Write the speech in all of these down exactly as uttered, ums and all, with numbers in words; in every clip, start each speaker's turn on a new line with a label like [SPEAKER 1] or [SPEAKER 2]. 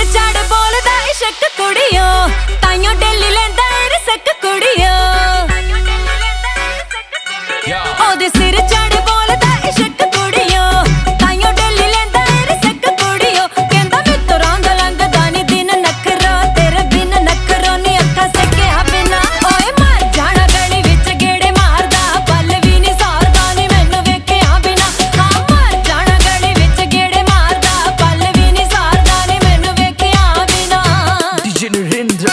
[SPEAKER 1] ਚੜ ਬੋਲਦਾ ਇਸ਼ਕ ਕੁੜੀਓ, ਤਾਈਓ ਡੇਲੀ ਲੈਂਦਾ ਰਿਸਕ ਕੁੜੀਓ। ਉਹਦੇ ਸਿਰ ਚੜ ਬੋਲਦਾ ਇਸ਼ਕ ਕੁੜੀਓ, ਤਾਈਓ ਡੇਲੀ ਲੈਂਦਾ ਰਿਸਕ ਕੁੜੀਓ। ਕਹਿੰਦਾ ਮਿੱਤਰ ਰੰਗ ਲੰਘਦਾ ਨੀ ਦਿਨ ਨਖਰਾ, ਤੇਰੇ ਬਿਨ ਨਖਰੋਂ ਨੀ ਅੱਖਾਂ ਸਕਿਆ ਬਿਨਾ। ਓਏ ਮਰ ਜਾਣਾ ਗਲੀ ਵਿੱਚ ਗੇੜੇ ਮਾਰਦਾ, ਪਲ ਵੀ ਨੀ ਸਾਰਦਾ ਨੀ ਮੈਨੂੰ ਵੇਖਿਆ ਬਿਨਾ। ਹਾਂ ਮਰ ਜਾਣਾ ਗਲੀ ਵਿੱਚ ਗੇੜੇ ਮਾਰਦਾ, ਪਲ ਵੀ ਨੀ ਸਾਰਦਾ ਨੀ ਮੈਨੂੰ ਵੇਖਿਆ ਬਿਨਾ।
[SPEAKER 2] ਡੀਜੇ ਨਰਿੰਦਰ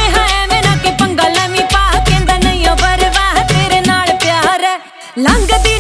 [SPEAKER 1] ਲੰਘਦੀ